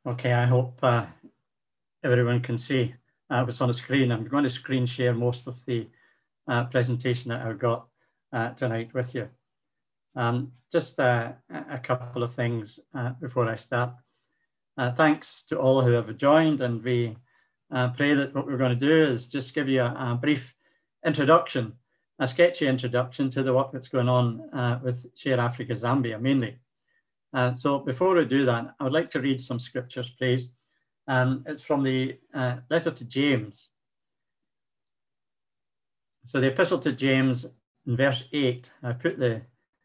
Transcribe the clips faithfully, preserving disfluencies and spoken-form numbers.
Okay, I hope uh, everyone can see uh, what's on the screen. I'm going to screen share most of the uh, presentation that I've got uh, tonight with you. Um, just uh, a couple of things uh, before I start. Uh, thanks to all who have joined, and we uh, pray that what we're going to do is just give you a, a brief introduction, a sketchy introduction to the work that's going on uh, with Share Africa Zambia mainly. Uh, so before we do that, I would like to read some scriptures, please. Um, it's from the uh, letter to James. So the epistle to James in verse eight, I put the,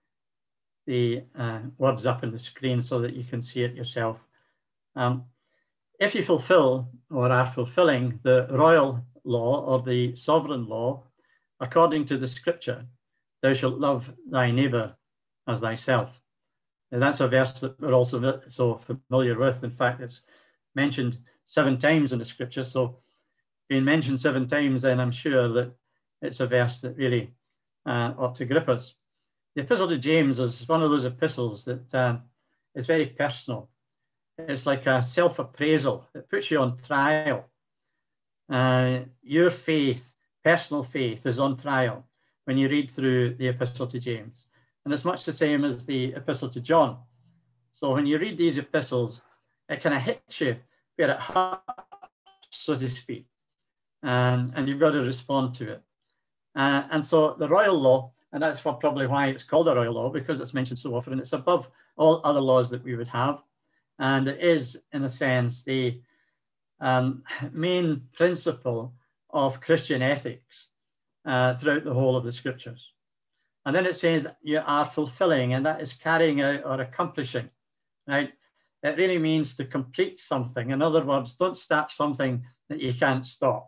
the uh, words up on the screen so that you can see it yourself. Um, if you fulfill or are fulfilling the royal law or the sovereign law, according to the scripture, thou shalt love thy neighbor as thyself. And that's a verse that we're also so familiar with. In fact, it's mentioned seven times in the scripture. So being mentioned seven times, then I'm sure that it's a verse that really uh, ought to grip us. The epistle to James is one of those epistles that uh, is very personal. It's like a self-appraisal. It puts you on trial. Uh, your faith, personal faith, is on trial when you read through the epistle to James. And it's much the same as the epistle to John. So when you read these epistles, it kind of hits you where it hurts, so to speak. And, and you've got to respond to it. Uh, and so the royal law, and that's what, probably why it's called a royal law, because it's mentioned so often, and it's above all other laws that we would have. And it is, in a sense, the um, main principle of Christian ethics uh, throughout the whole of the scriptures. And then it says you are fulfilling, and that is carrying out or accomplishing, right? It really means to complete something. In other words, don't start something that you can't stop.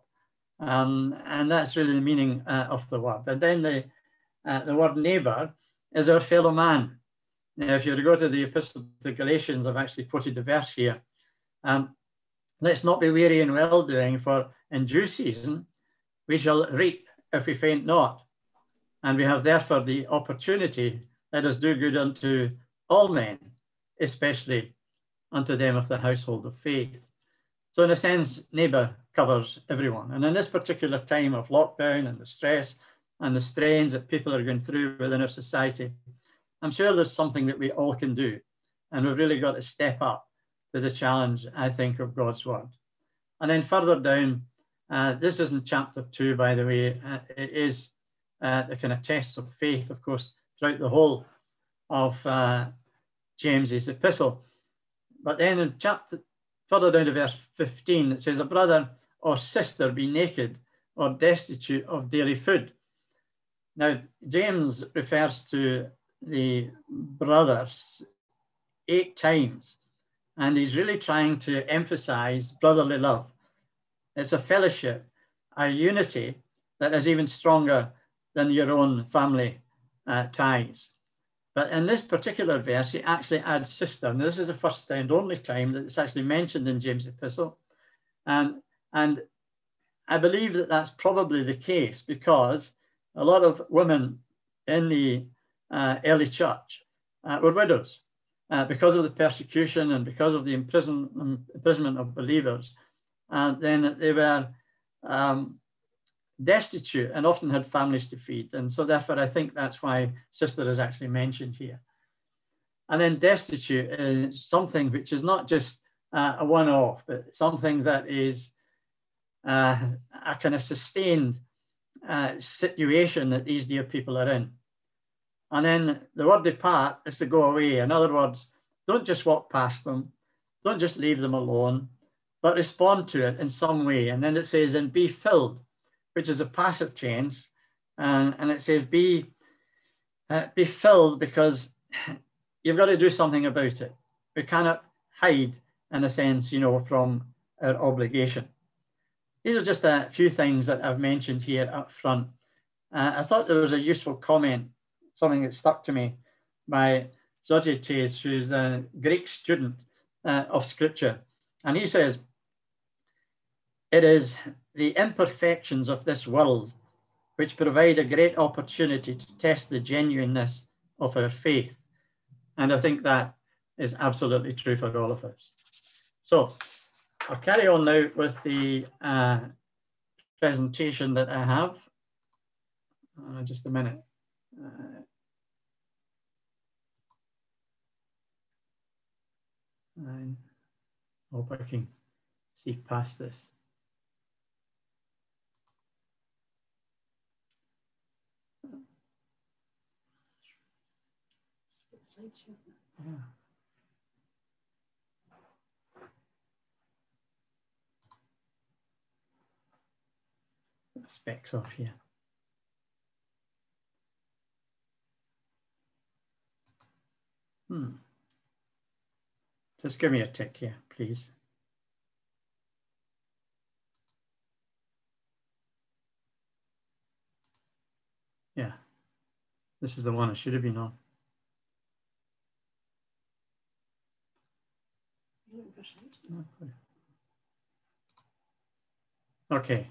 Um, and that's really the meaning uh, of the word. And then the, uh, the word neighbor is our fellow man. Now, if you were to go to the epistle to Galatians, I've actually quoted the verse here. Um, Let's not be weary in well-doing, for in due season we shall reap if we faint not. And we have therefore the opportunity, let us do good unto all men, especially unto them of the household of faith. So in a sense, neighbour covers everyone. And in this particular time of lockdown and the stress and the strains that people are going through within our society, I'm sure there's something that we all can do. And we've really got to step up to the challenge, I think, of God's word. And then further down, uh, this is in chapter two, by the way, uh, it is uh, the kind of tests of faith, of course, throughout the whole of uh, James's epistle. But then in chapter, further down to verse fifteen, it says, a brother or sister be naked or destitute of daily food. Now, James refers to the brothers eight times. And he's really trying to emphasize brotherly love. It's a fellowship, a unity that is even stronger than your own family uh, ties. But in this particular verse, he actually adds sister. And this is the first and only time that it's actually mentioned in James' epistle. And, and I believe that that's probably the case because a lot of women in the uh, early church uh, were widows. Uh, because of the persecution and because of the imprison, um, imprisonment of believers, and uh, then they were um, destitute and often had families to feed. And so therefore, I think that's why sister is actually mentioned here. And then destitute is something which is not just uh, a one-off, but something that is uh, a kind of sustained uh, situation that these dear people are in. And then the word depart is to go away. In other words, don't just walk past them. Don't just leave them alone, but respond to it in some way. And then it says, and be filled, which is a passive tense. And, and it says, be, uh, be filled because you've got to do something about it. We cannot hide, in a sense, you know, from our obligation. These are just a few things that I've mentioned here up front. Uh, I thought there was a useful comment, something that stuck to me by Zogetes, who's a Greek student uh, of scripture. And he says, it is the imperfections of this world which provide a great opportunity to test the genuineness of our faith. And I think that is absolutely true for all of us. So I'll carry on now with the uh, presentation that I have. Uh, just a minute. Uh, I hope I can see past this. Yeah. Specs off here. Hmm. Just give me a tick here, please. Yeah, this is the one I should have been on. Okay.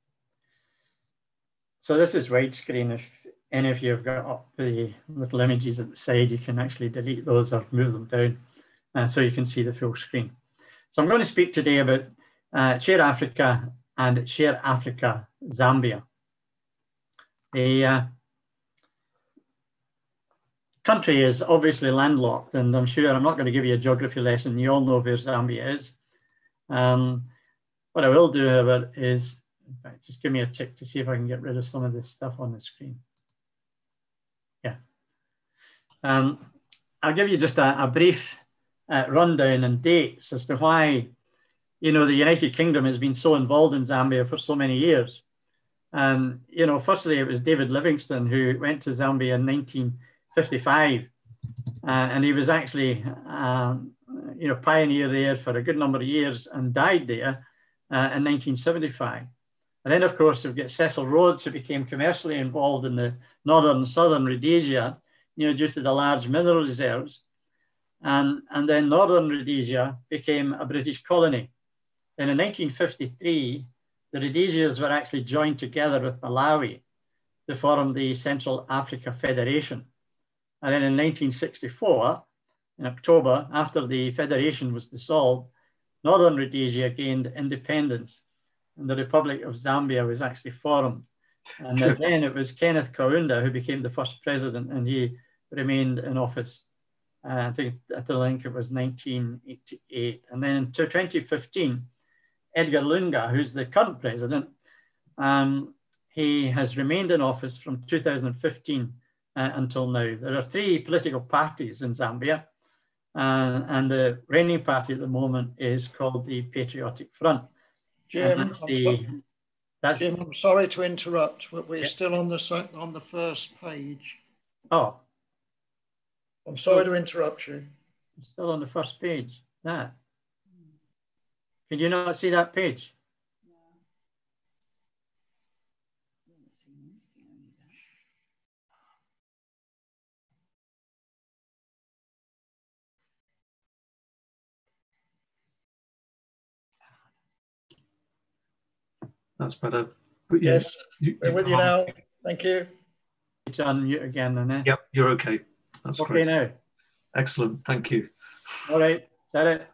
So this is widescreen. If any of you have got up the little images at the side, you can actually delete those or move them down, uh, so you can see the full screen. So I'm going to speak today about uh, Share Africa and Share Africa Zambia. The uh, country is obviously landlocked, and I'm sure I'm not going to give you a geography lesson. You all know where Zambia is. Um, what I will do, however, is, in fact, just give me a check to see if I can get rid of some of this stuff on the screen. Yeah. Um, I'll give you just a, a brief uh, rundown and dates as to why, you know, the United Kingdom has been so involved in Zambia for so many years. And, you know, firstly, it was David Livingstone who went to Zambia in nineteen fifty-five. Uh, and he was actually, um, you know, pioneer there for a good number of years and died there uh, in nineteen seventy-five. And then, of course, we've got Cecil Rhodes, who became commercially involved in the northern and southern Rhodesia, you know, due to the large mineral reserves. And, and then northern Rhodesia became a British colony. And in nineteen fifty-three, the Rhodesias were actually joined together with Malawi to form the Central Africa Federation. And then in nineteen sixty-four, in October, after the federation was dissolved, Northern Rhodesia gained independence and the Republic of Zambia was actually formed. And then it was Kenneth Kaunda who became the first president, and he remained in office. Uh, I think I think it was nineteen eighty-eight. And then in twenty fifteen, Edgar Lunga, who's the current president, um, he has remained in office from two thousand fifteen uh, until now. There are three political parties in Zambia, uh, and the reigning party at the moment is called the Patriotic Front. Jim, that's I'm, the, so that's, Jim, I'm sorry to interrupt, but we're yeah. still on the on the first page. Oh. I'm sorry to interrupt you. Still on the first page. That. Can you not see that page? That's better. But yeah, yes, you, we're with you now. Thank you. It's on mute again, then. Eh? Yep, you're okay. That's okay great. now. Excellent. Thank you. All right. Is that it?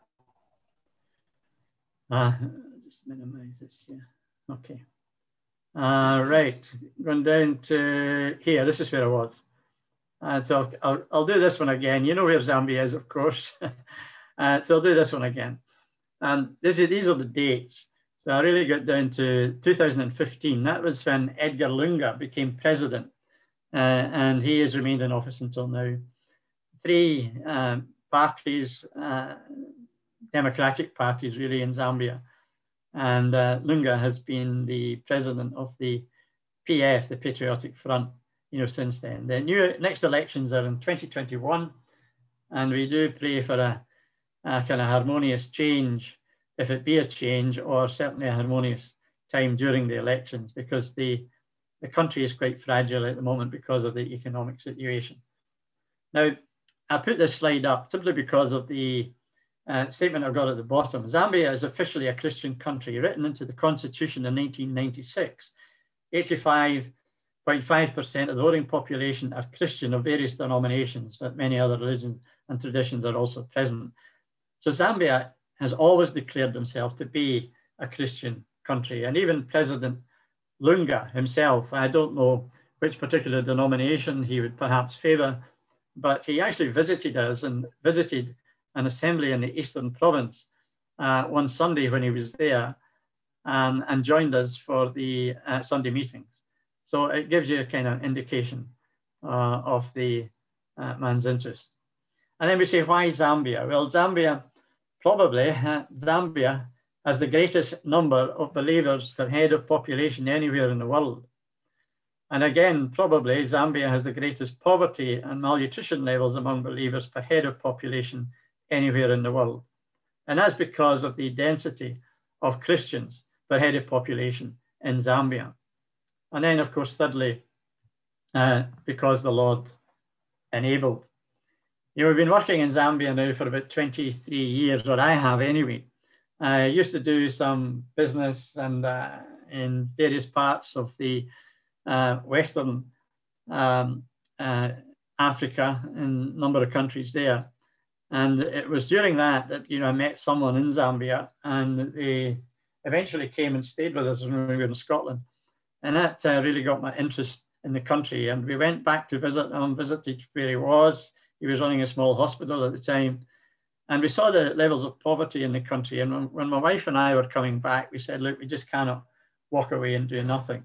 Uh, just minimize this here. Okay. Uh, right. Run down to here. This is where I was. Uh, so I'll, I'll, I'll do this one again. You know where Zambia is, of course. uh, so I'll do this one again. And this is, these are the dates. So I really got down to two thousand fifteen. That was when Edgar Lunga became president. Uh, and he has remained in office until now. Three um, parties, uh, democratic parties really in Zambia. And uh, Lunga has been the president of the P F, the Patriotic Front, you know, since then. The new next elections are in twenty twenty-one, and we do pray for a, a kind of harmonious change, if it be a change, or certainly a harmonious time during the elections, because the, the country is quite fragile at the moment because of the economic situation. Now, I put this slide up simply because of the uh, statement I've got at the bottom. Zambia is officially a Christian country, written into the constitution in nineteen ninety-six. eighty-five point five percent of the voting population are Christian of various denominations, but many other religions and traditions are also present. So Zambia has always declared himself to be a Christian country. And even President Lunga himself, I don't know which particular denomination he would perhaps favour, but he actually visited us and visited an assembly in the Eastern Province uh, one Sunday when he was there, um, and joined us for the uh, Sunday meetings. So it gives you a kind of indication uh, of the uh, man's interest. And then we say, why Zambia? Well, Zambia, probably, uh, Zambia has the greatest number of believers per head of population anywhere in the world. And again, probably Zambia has the greatest poverty and malnutrition levels among believers per head of population anywhere in the world. And that's because of the density of Christians per head of population in Zambia. And then, of course, thirdly, uh, because the Lord enabled. You know, we've been working in Zambia now for about twenty-three years, or I have anyway. I used to do some business and uh, in various parts of the uh, Western um, uh, Africa, in a number of countries there. And it was during that that, you know, I met someone in Zambia, and they eventually came and stayed with us when we were in Scotland. And that uh, really got my interest in the country. And we went back to visit him, visited where he was. He was running a small hospital at the time. And we saw the levels of poverty in the country. And when, when my wife and I were coming back, we said, look, we just cannot walk away and do nothing.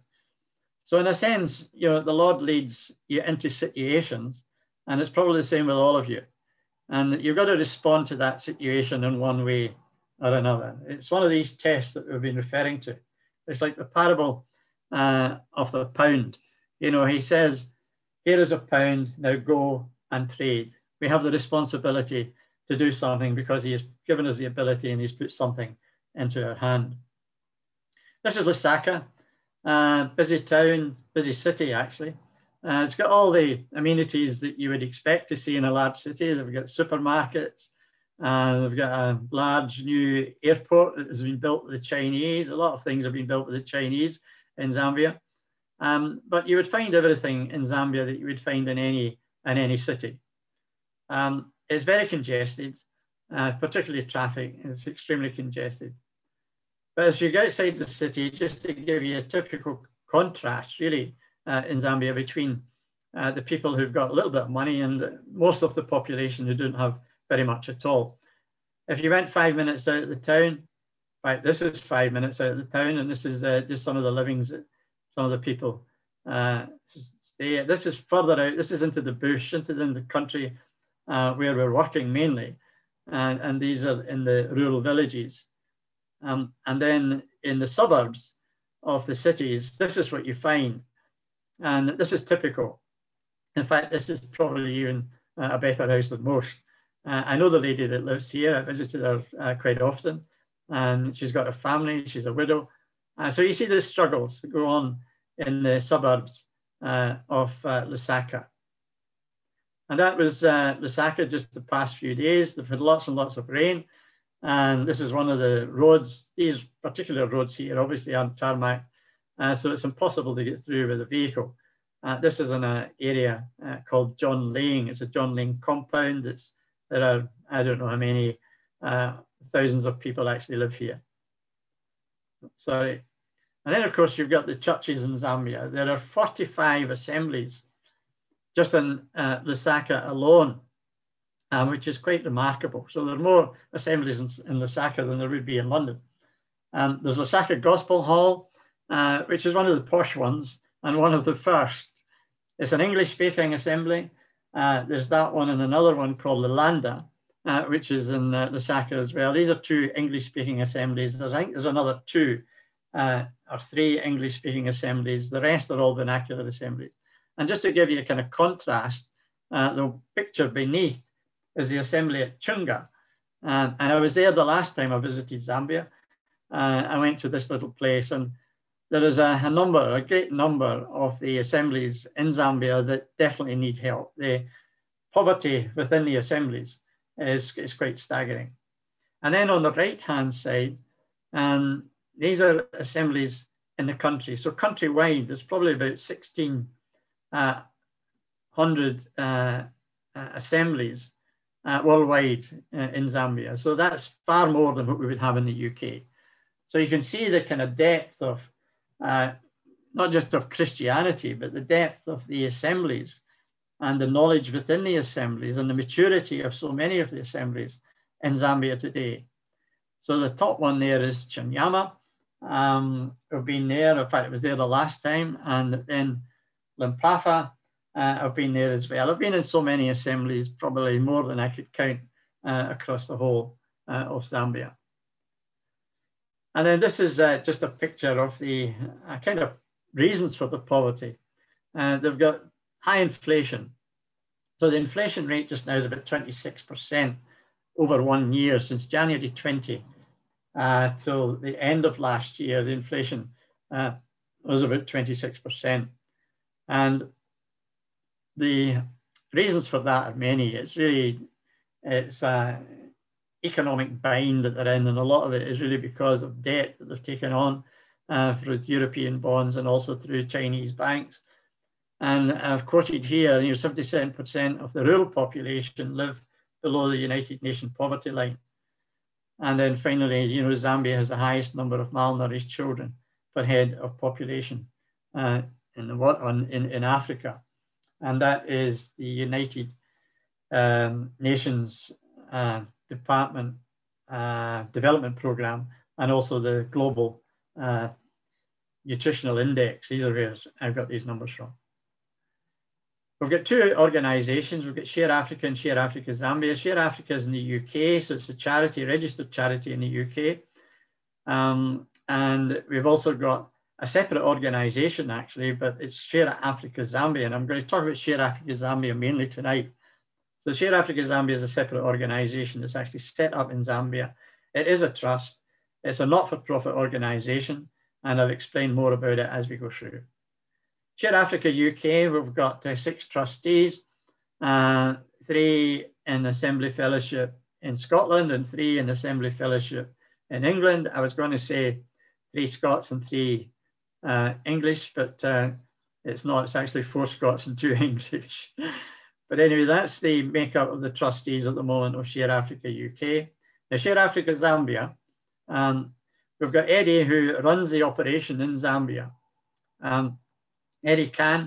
So in a sense, you know, the Lord leads you into situations, and it's probably the same with all of you. And you've got to respond to that situation in one way or another. It's one of these tests that we've been referring to. It's like the parable uh, of the pound. You know, he says, here is a pound, now go and trade. We have the responsibility to do something because he has given us the ability and he's put something into our hand. This is Lusaka, uh, busy town, busy city actually. Uh, it's got all the amenities that you would expect to see in a large city. They've got supermarkets, uh, they've got a large new airport that has been built with the Chinese. A lot of things have been built with the Chinese in Zambia. Um, but you would find everything in Zambia that you would find in any, in any city. Um, it's very congested, uh, particularly traffic. It's extremely congested. But as you go outside the city, just to give you a typical contrast, really, uh, in Zambia between uh, the people who've got a little bit of money and most of the population who don't have very much at all. If you went five minutes out of the town, right, this is five minutes out of the town, and this is uh, just some of the livings that some of the people uh, stay. This is further out. This is into the bush, into the, the country uh, where we're working mainly, and, and these are in the rural villages. Um, and then in the suburbs of the cities, this is what you find. And this is typical. In fact, this is probably even uh, a better house than most. Uh, I know the lady that lives here. I visited her uh, quite often, and she's got a family. She's a widow. Uh, so you see the struggles that go on in the suburbs uh, of uh, Lusaka. And that was uh, Lusaka just the past few days. They've had lots and lots of rain. And this is one of the roads. These particular roads here obviously aren't tarmac, uh, so it's impossible to get through with a vehicle. Uh, this is in an area uh, called John Lane. It's a John Lane compound. It's, there are, I don't know how many uh, thousands of people actually live here. Sorry. And then, of course, you've got the churches in Zambia. There are forty-five assemblies just in uh, Lusaka alone, uh, which is quite remarkable. So there are more assemblies in, in Lusaka than there would be in London. Um, there's Lusaka Gospel Hall, uh, which is one of the posh ones and one of the first. It's an English-speaking assembly. Uh, there's that one and another one called Lulanda, uh, which is in uh, Lusaka as well. These are two English-speaking assemblies. There's, I think there's another two uh, or three English-speaking assemblies. The rest are all vernacular assemblies. And just to give you a kind of contrast, uh, the picture beneath is the assembly at Chunga. Uh, and I was there the last time I visited Zambia. Uh, I went to this little place, and there is a, a number, a great number of the assemblies in Zambia that definitely need help. The poverty within the assemblies is, is quite staggering. And then on the right-hand side, um, these are assemblies in the country. So countrywide, there's probably about sixteen hundred uh, uh, assemblies uh, worldwide uh, in Zambia. So that's far more than what we would have in the U K. So you can see the kind of depth of, uh, not just of Christianity, but the depth of the assemblies and the knowledge within the assemblies and the maturity of so many of the assemblies in Zambia today. So the top one there is Chinyama. Um, I've been there, in fact, it was there the last time, and then Limpafa, uh, I've been there as well. I've been in so many assemblies, probably more than I could count uh, across the whole uh, of Zambia. And then this is uh, just a picture of the uh, kind of reasons for the poverty. Uh, they've got high inflation. So the inflation rate just now is about twenty-six percent over one year, since January twenty uh, till the end of last year. The inflation uh, was about twenty-six percent. And the reasons for that are many. It's really, it's a economic bind that they're in, and a lot of it is really because of debt that they've taken on uh, through European bonds and also through Chinese banks. And I've quoted here, you know, seventy-seven percent of the rural population live below the United Nations poverty line. And then finally, you know, Zambia has the highest number of malnourished children per head of population uh, in, the, on, in, in Africa. And that is the United um, Nations uh, Department uh, Development Program, and also the Global uh, Nutritional Index. These are where I've got these numbers from. We've got two organizations. We've got Share Africa and Share Africa Zambia. Share Africa is in the U K, so it's a charity, registered charity in the U K. Um, and we've also got a separate organization, actually, but it's Share Africa Zambia. And I'm going to talk about Share Africa Zambia mainly tonight. So Share Africa Zambia is a separate organization that's actually set up in Zambia. It is a trust. It's a not-for-profit organization, and I'll explain more about it as we go through. Share Africa U K, we've got uh, six trustees, uh, three in Assembly Fellowship in Scotland and three in Assembly Fellowship in England. I was going to say three Scots and three uh, English, but uh, it's not. It's actually four Scots and two English. But anyway, that's the makeup of the trustees at the moment of Share Africa U K. Now, Share Africa Zambia, um, we've got Eddie, who runs the operation in Zambia. Um, Eddie Khan,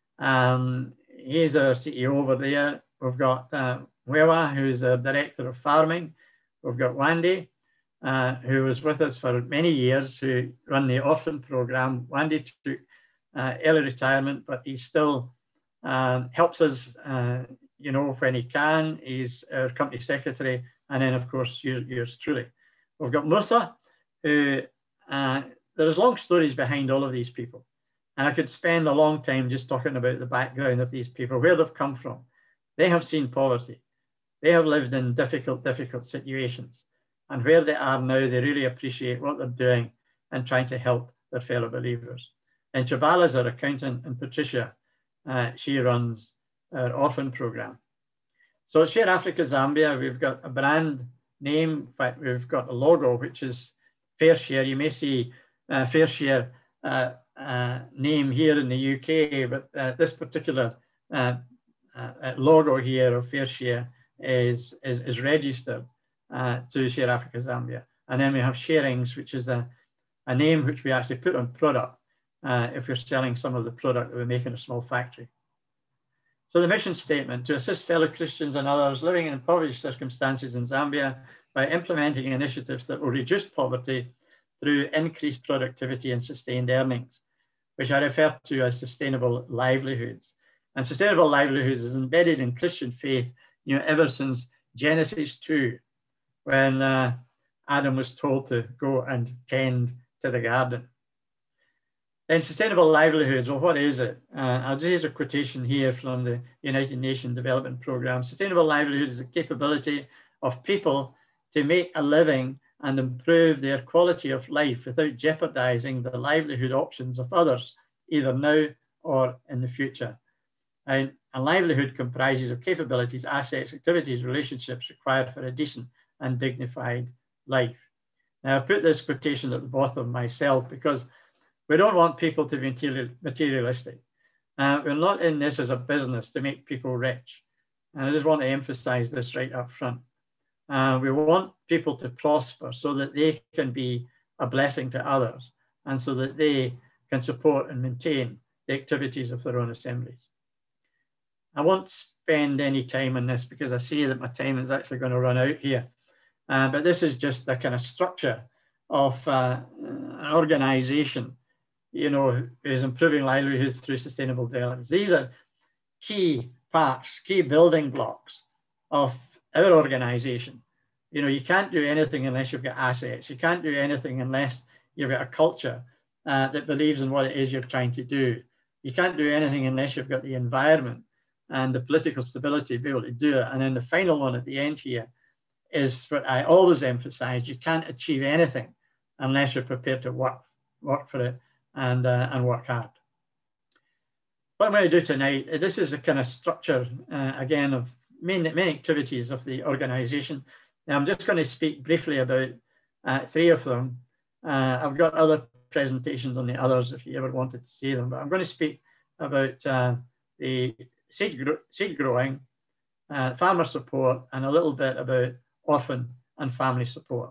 um, he's our C E O over there. We've got uh, Wewa, who's a director of farming. We've got Wandy, uh, who was with us for many years, who run the orphan program. Wandy took uh, early retirement, but he still uh, helps us, uh, you know, when he can. He's our company secretary. And then, of course, yours, yours truly. We've got Musa, who, uh, there's long stories behind all of these people. And I could spend a long time just talking about the background of these people, where they've come from. They have seen poverty. They have lived in difficult, difficult situations. And where they are now, they really appreciate what they're doing and trying to help their fellow believers. And Chabala is our accountant, and Patricia, uh, she runs our orphan program. So at Share Africa Zambia, we've got a brand name. In fact, we've got a logo, which is Fair Share. You may see uh, Fair Share uh, Uh, name here in the U K, but uh, this particular uh, uh, logo here of Fair Share is, is, is registered uh, to Share Africa Zambia. And then we have Sharings, which is a, a name which we actually put on product uh, if we're selling some of the product that we make in a small factory. So the mission statement: to assist fellow Christians and others living in impoverished circumstances in Zambia by implementing initiatives that will reduce poverty through increased productivity and sustained earnings, which I refer to as sustainable livelihoods. And sustainable livelihoods is embedded in Christian faith, you know, ever since Genesis two, when uh, Adam was told to go and tend to the garden. Then sustainable livelihoods, well, what is it? Uh, I'll just use a quotation here from the United Nations Development Program. Sustainable livelihood is the capability of people to make a living and improve their quality of life without jeopardizing the livelihood options of others, either now or in the future. And a livelihood comprises of capabilities, assets, activities, relationships required for a decent and dignified life. Now, I've put this quotation at the bottom myself because we don't want people to be materialistic. Uh, we're not in this as a business to make people rich. And I just want to emphasize this right up front. Uh, we want people to prosper so that they can be a blessing to others and so that they can support and maintain the activities of their own assemblies. I won't spend any time on this because I see that my time is actually going to run out here. Uh, but this is just the kind of structure of uh, an organization, you know, who is improving livelihoods through sustainable development. These are key parts, key building blocks of our organization. You know, you can't do anything unless you've got assets. You can't do anything unless you've got a culture uh, that believes in what it is you're trying to do. You can't do anything unless you've got the environment and the political stability to be able to do it. And then the final one at the end here is what I always emphasize: you can't achieve anything unless you're prepared to work, work for it and, uh, and work hard. What I'm going to do tonight, this is a kind of structure, uh, again, of main, main activities of the organization. Now, I'm just going to speak briefly about uh, three of them. Uh, I've got other presentations on the others if you ever wanted to see them, but I'm going to speak about uh, the seed, gro seed growing, uh, farmer support, and a little bit about orphan and family support.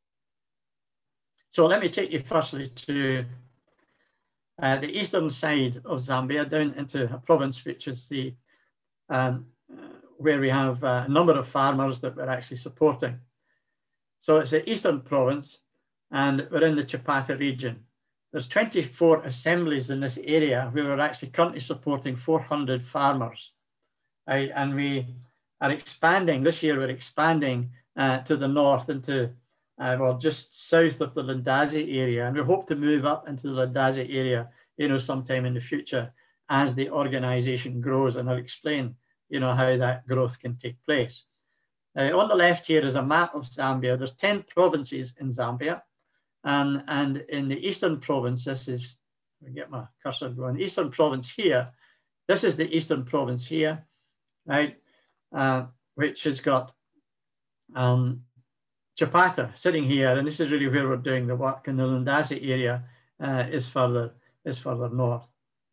So let me take you firstly to uh, the eastern side of Zambia, down into a province which is the um, uh, where we have a number of farmers that we're actually supporting. So it's the eastern province, and we're in the Chipata region. There's twenty-four assemblies in this area where we're actually currently supporting four hundred farmers. Right? And we are expanding, this year we're expanding uh, to the north into, uh, well, just south of the Lundazi area. And we hope to move up into the Lundazi area, you know, sometime in the future as the organization grows. And I'll explain, you know, how that growth can take place. Uh, on the left here is a map of Zambia. There's ten provinces in Zambia. And, and in the eastern province, this is, let me get my cursor going, eastern province here, this is the eastern province here, right, uh, which has got um, Chipata sitting here, and this is really where we're doing the work, and the Lundazi area uh, is, further, is further north.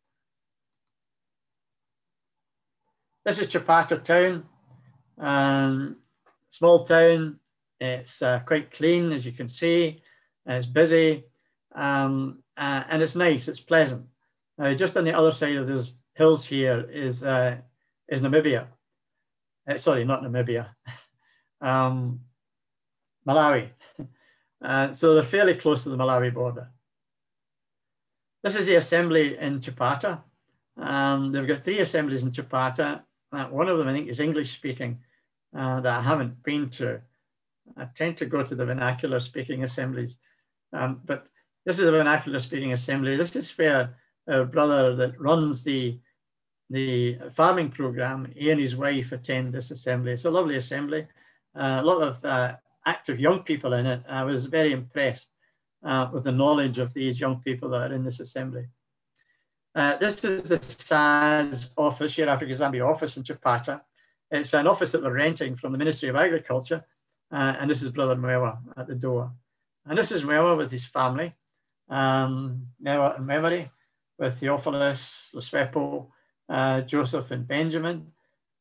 This is Chipata town, um, small town. It's uh, quite clean, as you can see. It's busy, um, uh, and it's nice, it's pleasant. Uh, just on the other side of those hills here is, uh, is Namibia. Uh, sorry, not Namibia, um, Malawi. Uh, so they're fairly close to the Malawi border. This is the assembly in Chipata. Um, they've got three assemblies in Chipata. Uh, one of them, I think, is English speaking uh, that I haven't been to. I tend to go to the vernacular speaking assemblies. Um, but this is a vernacular speaking assembly. This is where our brother that runs the, the farming program, he and his wife attend this assembly. It's a lovely assembly, uh, a lot of uh, active young people in it. I was very impressed uh, with the knowledge of these young people that are in this assembly. Uh, this is the S A Z office, Share Africa Zambia office in Chipata. It's an office that we're renting from the Ministry of Agriculture, uh, and this is Brother Mwewa at the door. And this is Mwewa with his family, um, Mwewa in memory, with Theophilus, Luswepo, uh, Joseph and Benjamin.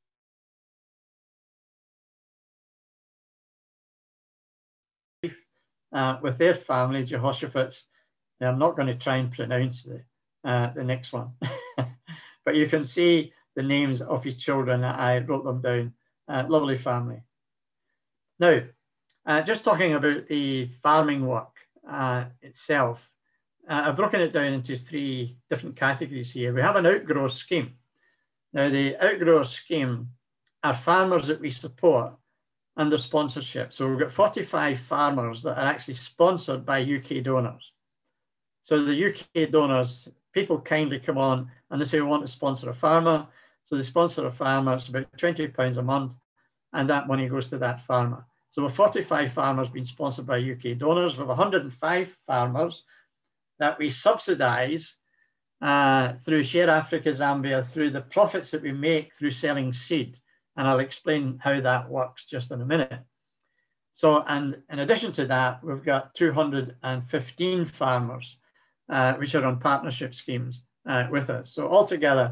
Uh, with their family, Jehoshaphat's. I'm not going to try and pronounce the, uh, the next one, but you can see the names of his children. I wrote them down. Uh, lovely family. Now, Uh, just talking about the farming work uh, itself, uh, I've broken it down into three different categories here. We have an outgrower scheme. Now, the outgrower scheme are farmers that we support under sponsorship. So we've got forty-five farmers that are actually sponsored by U K donors. So the U K donors, people kindly come on and they say, we want to sponsor a farmer. So they sponsor a farmer, it's about twenty pounds a month, and that money goes to that farmer. So with forty-five farmers being sponsored by U K donors, we have one hundred and five farmers that we subsidize uh, through Share Africa Zambia, through the profits that we make through selling seed. And I'll explain how that works just in a minute. So, and in addition to that, we've got two hundred and fifteen farmers, uh, which are on partnership schemes uh, with us. So altogether,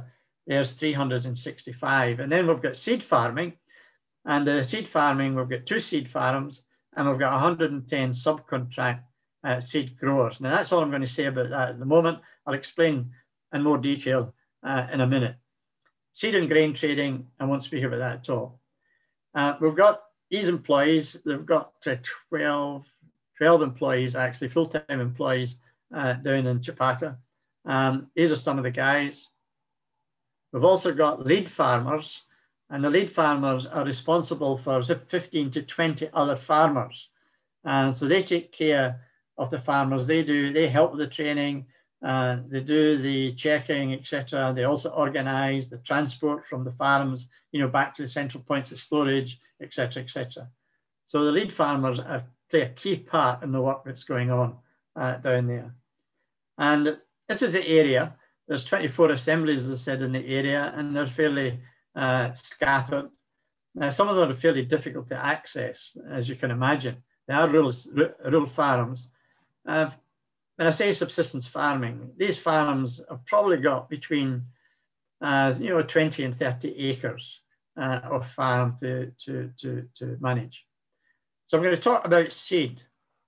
there's three hundred sixty-five. And then we've got seed farming. And the seed farming, we've got two seed farms, and we've got one hundred ten subcontract uh, seed growers. Now, that's all I'm going to say about that at the moment. I'll explain in more detail uh, in a minute. Seed and grain trading, I won't speak about that at all. Uh, we've got these employees. They've got uh, twelve, twelve employees, actually, full-time employees uh, down in Chapata. Um, these are some of the guys. We've also got lead farmers, and the lead farmers are responsible for fifteen to twenty other farmers. And so they take care of the farmers. They do, they help with the training, uh, they do the checking, et cetera. They also organize the transport from the farms, you know, back to the central points of storage, et cetera, et cetera. So the lead farmers are, play a key part in the work that's going on uh, down there. And this is the area. There's twenty-four assemblies, as I said, in the area, and they're fairly uh, scattered. Now, some of them are fairly difficult to access, as you can imagine. They are rural, rural farms. Uh, when I say subsistence farming, these farms have probably got between uh, you know, twenty and thirty acres uh, of farm to, to, to, to manage. So I'm going to talk about seed.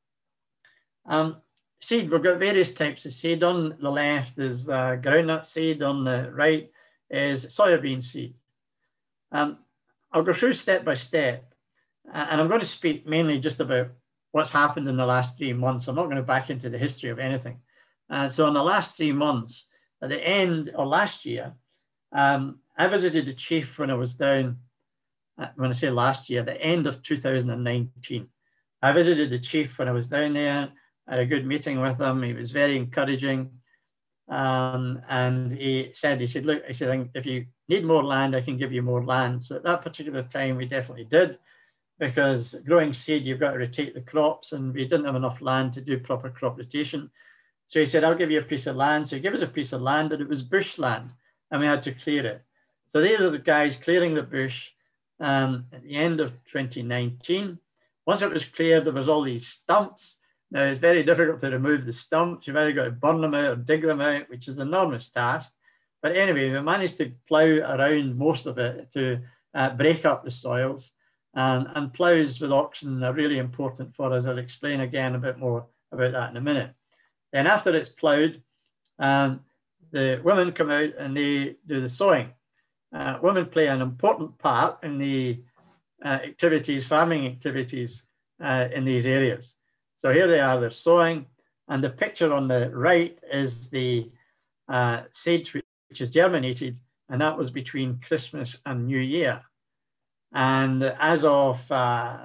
Um, Seed, we've got various types of seed. On the left is uh, groundnut seed, on the right is soybean seed. Um, I'll go through step by step, uh, and I'm going to speak mainly just about what's happened in the last three months. I'm not going to back into the history of anything. Uh, so in the last three months, at the end of last year, um, I visited the chief when I was down, uh, when I say last year, the end of two thousand nineteen. I visited the chief when I was down there. I had a good meeting with him. He was very encouraging. Um, and he said, he said, look, I said, if you need more land, I can give you more land. So at that particular time, we definitely did, because growing seed, you've got to rotate the crops, and we didn't have enough land to do proper crop rotation. So he said, I'll give you a piece of land. So he gave us a piece of land, and it was bushland, and we had to clear it. So these are the guys clearing the bush um, at the end of twenty nineteen. Once it was cleared, there was all these stumps. Now, it's very difficult to remove the stumps. You've either got to burn them out or dig them out, which is an enormous task. But anyway, we managed to plough around most of it to uh, break up the soils. Um, and ploughs with oxen are really important for us. I'll explain again a bit more about that in a minute. Then after it's ploughed, um, the women come out and they do the sowing. Uh, women play an important part in the uh, activities, farming activities uh, in these areas. So here they are, they're sowing, and the picture on the right is the uh, seed which is germinated, and that was between Christmas and New Year. And as of uh,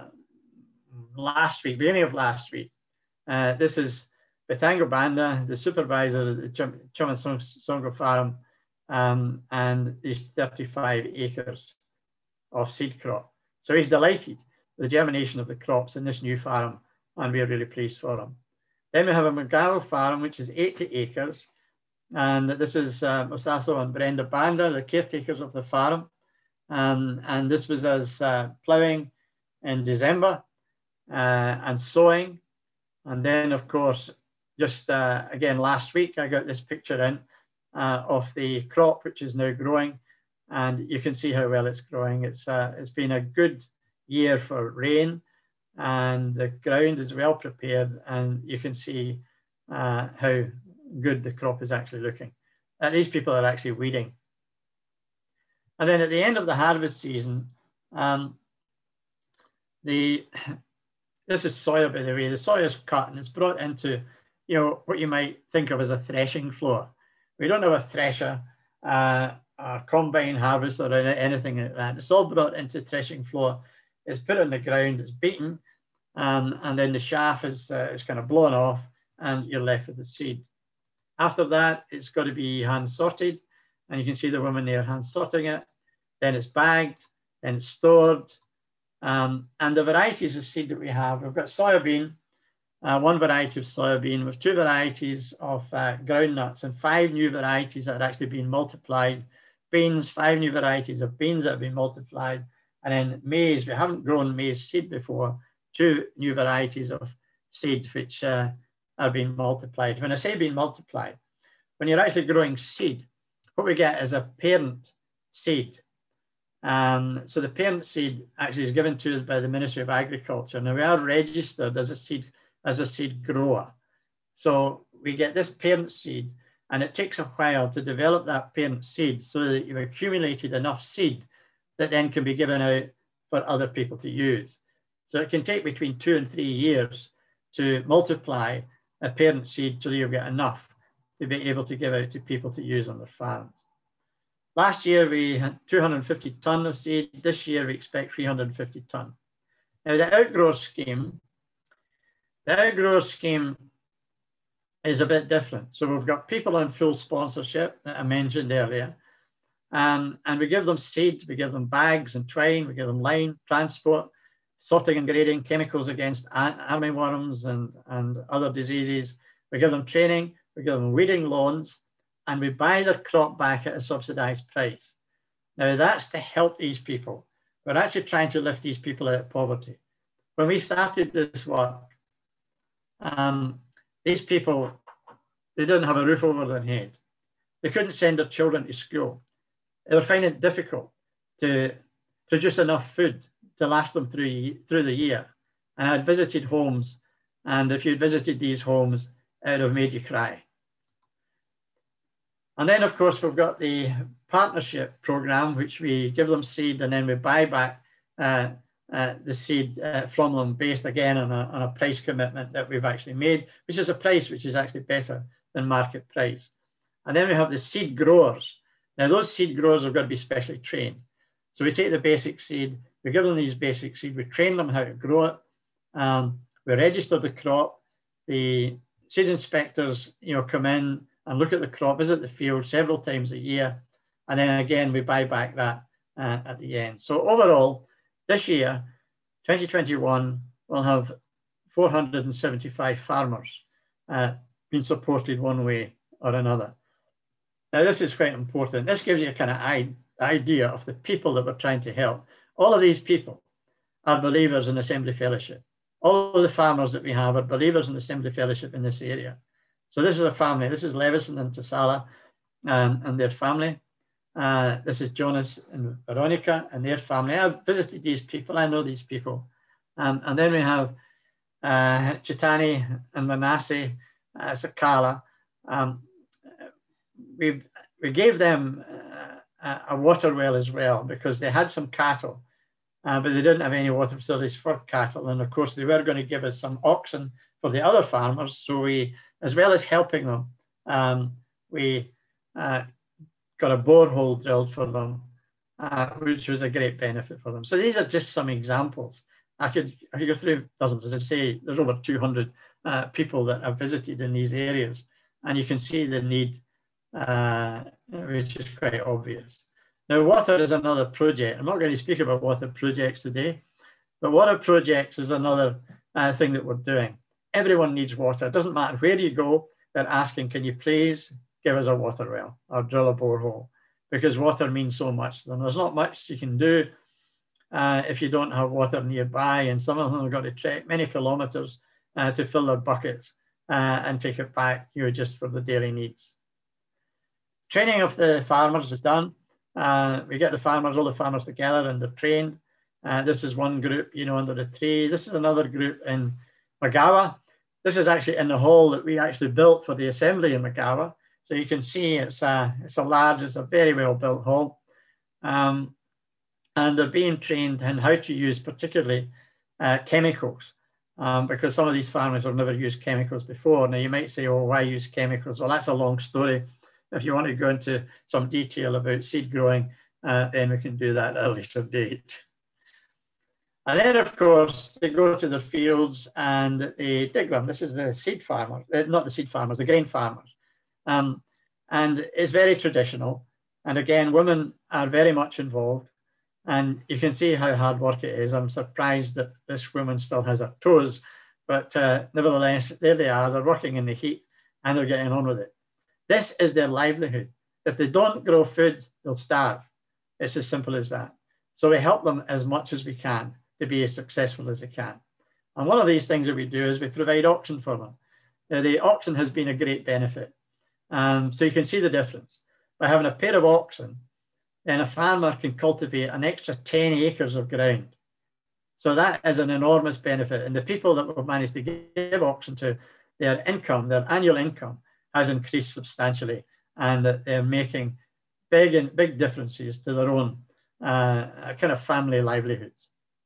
last week, beginning of last week, uh, this is Betango Banda, the supervisor of the Chumansongo farm, um, and these thirty-five acres of seed crop. So he's delighted with the germination of the crops in this new farm, and we're really pleased for him. Then we have a Magalo farm, which is eighty acres. And this is uh, Mosaso and Brenda Banda, the caretakers of the farm. Um, and this was us uh, ploughing in December uh, and sowing. And then, of course, just uh, again, last week, I got this picture in uh, of the crop, which is now growing. And you can see how well it's growing. It's, uh, it's been a good year for rain, and the ground is well prepared, and you can see uh, how good the crop is actually looking. Uh, these people are actually weeding. And then at the end of the harvest season, um, the this is soya, by the way. The soya is cut and it's brought into, you know, what you might think of as a threshing floor. We don't have a thresher, uh, a combine harvester, or anything like that. It's all brought into threshing floor. It's put on the ground, it's beaten, um, and then the chaff is, uh, is kind of blown off, and you're left with the seed. After that, it's got to be hand sorted, and you can see the women there hand sorting it. Then it's bagged, then it's stored. Um, and the varieties of seed that we have, we've got soybean, uh, one variety of soybean, with two varieties of uh, groundnuts, and five new varieties that are actually being multiplied. Beans, five new varieties of beans that have been multiplied. And then maize, we haven't grown maize seed before, two new varieties of seed which uh, are being multiplied. When I say being multiplied, when you're actually growing seed, what we get is a parent seed. Um, so the parent seed actually is given to us by the Ministry of Agriculture. Now we are registered as a seed, as a seed grower. So we get this parent seed, and it takes a while to develop that parent seed so that you've accumulated enough seed that then can be given out for other people to use. So it can take between two and three years to multiply a parent seed till you'll get enough to be able to give out to people to use on their farms. Last year, we had two hundred fifty tonne of seed. This year, we expect three hundred fifty tonne. Now, the outgrower scheme, the outgrower scheme is a bit different. So we've got people on full sponsorship that I mentioned earlier, um, and we give them seed, we give them bags and twine, we give them line, transport, sorting and grading, chemicals against armyworms and, and other diseases. We give them training, we give them weeding loans, and we buy their crop back at a subsidised price. Now that's to help these people. We're actually trying to lift these people out of poverty. When we started this work, um, these people, they didn't have a roof over their head. They couldn't send their children to school. They were finding it difficult to produce enough food to last them through, through the year. And I'd visited homes, and if you'd visited these homes, it would have made you cry. And then, of course, we've got the partnership program, which we give them seed and then we buy back uh, uh, the seed uh, from them based again on a, on a price commitment that we've actually made, which is a price which is actually better than market price. And then we have the seed growers. Now, those seed growers have got to be specially trained. So we take the basic seed, we give them these basic seed, we train them how to grow it, um, we register the crop, the seed inspectors, you know, come in and look at the crop, visit the field several times a year, and then again we buy back that uh, at the end. So overall, this year, twenty twenty-one, we'll have four hundred seventy-five farmers uh, being supported one way or another. Now, this is quite important. This gives you a kind of idea of the people that we're trying to help. All of these people are believers in Assembly Fellowship. All of the farmers that we have are believers in Assembly Fellowship in this area. So this is a family. This is Levison and Tasala um, and their family. Uh, this is Jonas and Veronica and their family. I've visited these people. I know these people. Um, and then we have uh, Chitani and Manasseh uh, Sakala. Um, we we gave them uh, a water well as well because they had some cattle, uh, but they didn't have any water facilities for cattle. And of course, they were going to give us some oxen for the other farmers. So we, as well as helping them, um, we uh, got a borehole drilled for them, uh, which was a great benefit for them. So these are just some examples. I could, I could go through dozens. As I say, there's over two hundred uh, people that I've visited in these areas, and you can see the need, uh, which is quite obvious. Now, water is another project. I'm not going to speak about water projects today, but water projects is another uh, thing that we're doing. Everyone needs water. It doesn't matter where you go, they're asking, can you please give us a water well or drill a borehole? Because water means so much to them. There's not much you can do uh, if you don't have water nearby, and some of them have got to trek many kilometers uh, to fill their buckets uh, and take it back, you know, just for the daily needs. Training of the farmers is done. Uh, we get the farmers, all the farmers together, and they're trained. Uh, this is one group, you know, under the tree. This is another group in Magawa. This is actually in the hall that we actually built for the assembly in Magawa. So you can see it's a, it's a large, it's a very well built hall. Um, and they're being trained in how to use particularly uh, chemicals, um, because some of these farmers have never used chemicals before. Now you might say, oh, why use chemicals? Well, that's a long story. If you want to go into some detail about seed growing, uh, then we can do that at a later date. And then, of course, they go to their fields and they dig them. This is the seed farmers, uh, not the seed farmers, the grain farmers. Um, and it's very traditional. And again, women are very much involved. And you can see how hard work it is. I'm surprised that this woman still has her toes, but uh, nevertheless, there they are. They're working in the heat and they're getting on with it. This is their livelihood. If they don't grow food, they'll starve. It's as simple as that. So we help them as much as we can to be as successful as they can. And one of these things that we do is we provide oxen for them. Now, the oxen has been a great benefit. Um, so you can see the difference. by having a pair of oxen, then a farmer can cultivate an extra ten acres of ground. So that is an enormous benefit. And the people that we've managed to give oxen to, their income, their annual income has increased substantially, and that they're making big, big differences to their own uh, kind of family livelihoods.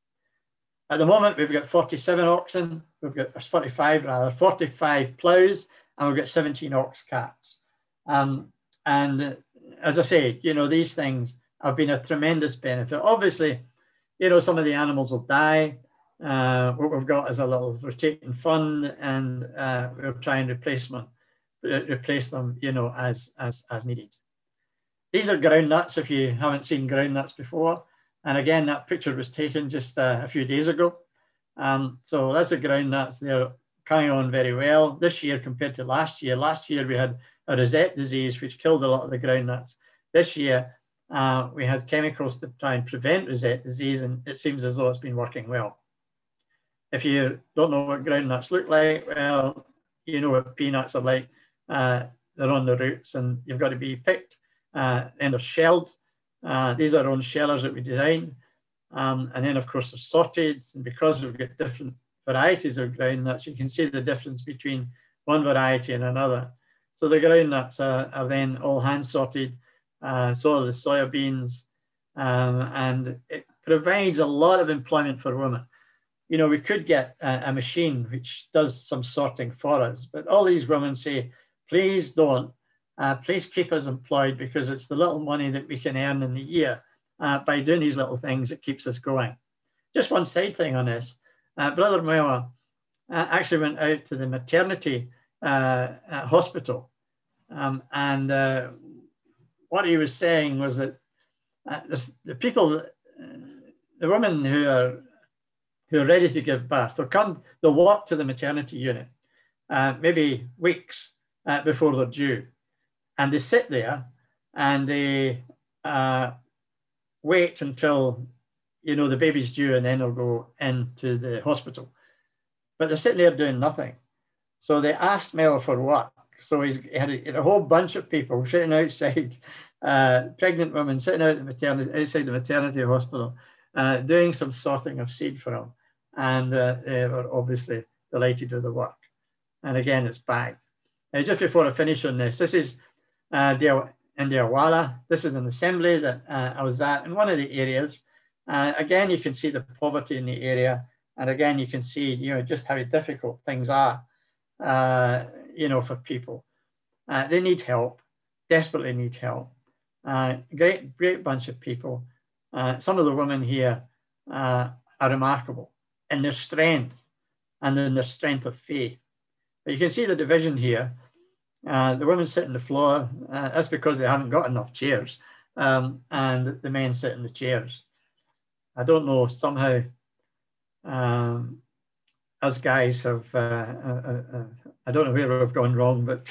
At the moment, we've got forty-seven oxen, we've got forty-five rather, forty-five ploughs, and we've got seventeen ox carts. Um, and as I say, you know, these things have been a tremendous benefit. Obviously, you know, some of the animals will die. Uh, what we've got is a little rotating fund, and uh, we'll try and replace them, replace them, you know, as, as, as needed. These are ground nuts, if you haven't seen ground nuts before. And again, that picture was taken just uh, a few days ago. Um, so that's the ground nuts. They're coming on very well this year compared to last year. Last year, we had a rosette disease, which killed a lot of the ground nuts. This year, uh, we had chemicals to try and prevent rosette disease, and it seems as though it's been working well. If you don't know what ground nuts look like, well, you know what peanuts are like. Uh, they're on the roots, and you've got to be picked, uh, and they're shelled. Uh, these are our own shellers that we designed. Um, and then, of course, they're sorted. And because we've got different varieties of ground nuts, you can see the difference between one variety and another. So the ground nuts are, are then all hand sorted, uh, so are the soybeans, um, and it provides a lot of employment for women. You know, we could get a, a machine which does some sorting for us, but all these women say, please don't. Uh, please keep us employed, because it's the little money that we can earn in the year uh, by doing these little things that keeps us going. Just one side thing on this. Uh, Brother Moa uh, actually went out to the maternity uh, hospital. Um, and uh, what he was saying was that uh, the people, uh, the women who are, who are ready to give birth, they'll come, they'll walk to the maternity unit, uh, maybe weeks uh, before they're due. And they sit there and they uh, wait until, you know, the baby's due, and then they'll go into the hospital. But they're sitting there doing nothing. So they asked Mel for work. So he's, he had a, a whole bunch of people sitting outside, uh, pregnant women sitting out the maternity, outside the maternity hospital, uh, doing some sorting of seed for him. And uh, they were obviously delighted with the work. And again, it's bagged. Now, just before I finish on this, this is Uh, in Deawara. This is an assembly that uh, I was at in one of the areas. Uh, again, you can see the poverty in the area. And again, you can see, you know, just how difficult things are, uh, you know, for people. Uh, they need help, desperately need help. Uh, great, great bunch of people. Uh, some of the women here uh, are remarkable in their strength and in their strength of faith. But you can see the division here. Uh, the women sit on the floor. Uh, that's because they haven't got enough chairs. Um, and the men sit in the chairs. I don't know, somehow um, us guys have, uh, uh, uh, I don't know where we've gone wrong, but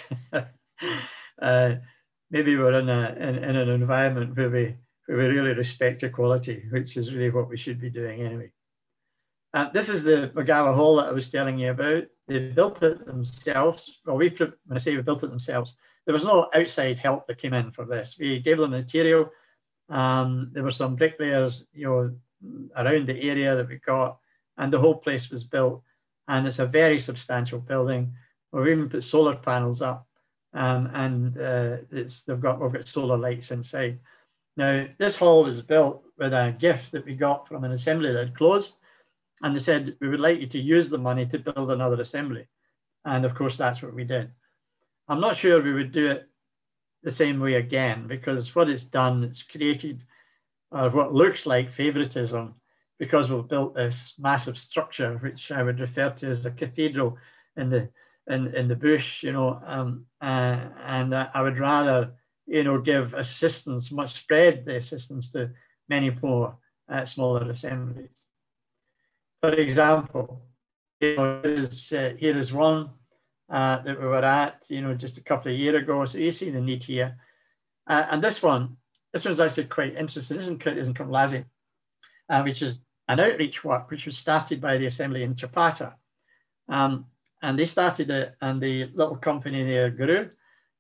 uh, maybe we're in, a, in, in an environment where we, where we really respect equality, which is really what we should be doing anyway. Uh, this is the McGower Hall that I was telling you about. They built it themselves. Well, we, when I say we built it themselves, there was no outside help that came in for this. We gave them the material. Um, there were some bricklayers, you know, around the area that we got, and the whole place was built. And it's a very substantial building. We've even put solar panels up, um, and uh, it's, they've got, we've got solar lights inside. Now, this hall was built with a gift that we got from an assembly that had closed. And they said, we would like you to use the money to build another assembly. And of course, that's what we did. I'm not sure we would do it the same way again, because what it's done, it's created uh, what looks like favoritism, because we've built this massive structure, which I would refer to as a cathedral in the, in, in the bush, you know, um, uh, and uh, I would rather, you know, give assistance, much spread the assistance to many more uh, smaller assemblies. For example, you know, here is, uh, here is one uh, that we were at, you know, just a couple of years ago. So you see the need here. Uh, and this one, this one's actually quite interesting. This isn't, isn't Kumlazi, uh, which is an outreach work, which was started by the assembly in Chapata. Um, and they started it, and the little company there grew.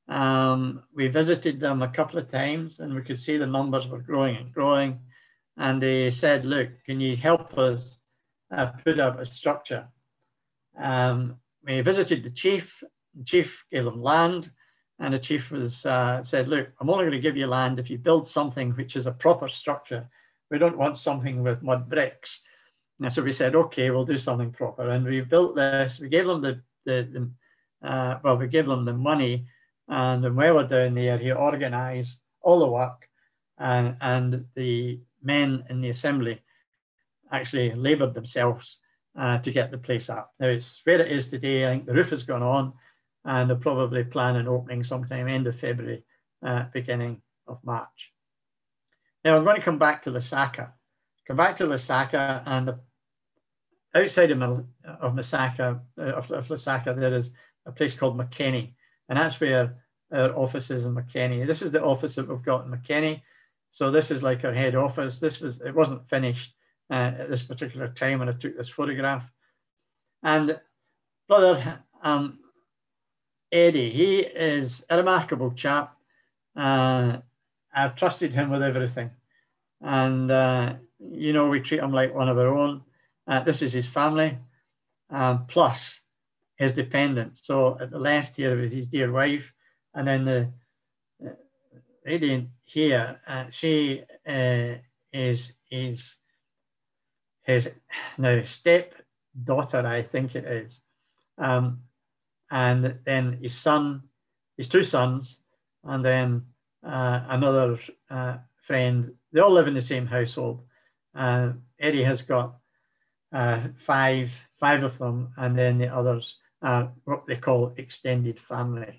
Um, we visited them a couple of times and we could see the numbers were growing and growing. And they said, look, can you help us uh, put up a structure? Um, we visited the chief. The chief gave them land. And the chief was uh, said, look, I'm only going to give you land if you build something which is a proper structure. We don't want something with mud bricks. And so we said, okay, we'll do something proper. And we built this. We gave them the, the, the uh, well, we gave them the money. And when we were down there, he organized all the work. And, and the men in the assembly actually labored themselves uh, to get the place up. Now it's where it is today. I think the roof has gone on. And they'll probably plan an opening sometime end of February, uh, beginning of March. Now I'm going to come back to Lasaka. Come back to Lasaka, and outside of, of, Masaka, uh, of, of Lasaka, there is a place called Makeni, and that's where our office is in Makeni. This is the office that we've got in Makeni. So this is like our head office. This was, it wasn't finished uh, at this particular time when I took this photograph. And brother, um, Eddie, he is a remarkable chap. Uh, I've trusted him with everything. And, uh, you know, we treat him like one of our own. Uh, this is his family, um, plus his dependents. So at the left here is his dear wife. And then the uh, lady here, uh, she uh, is, is his now stepdaughter, I think it is. Um, and then his son, his two sons, and then uh, another uh, friend. They all live in the same household. Uh, Eddie has got uh, five, five of them, and then the others are what they call extended family.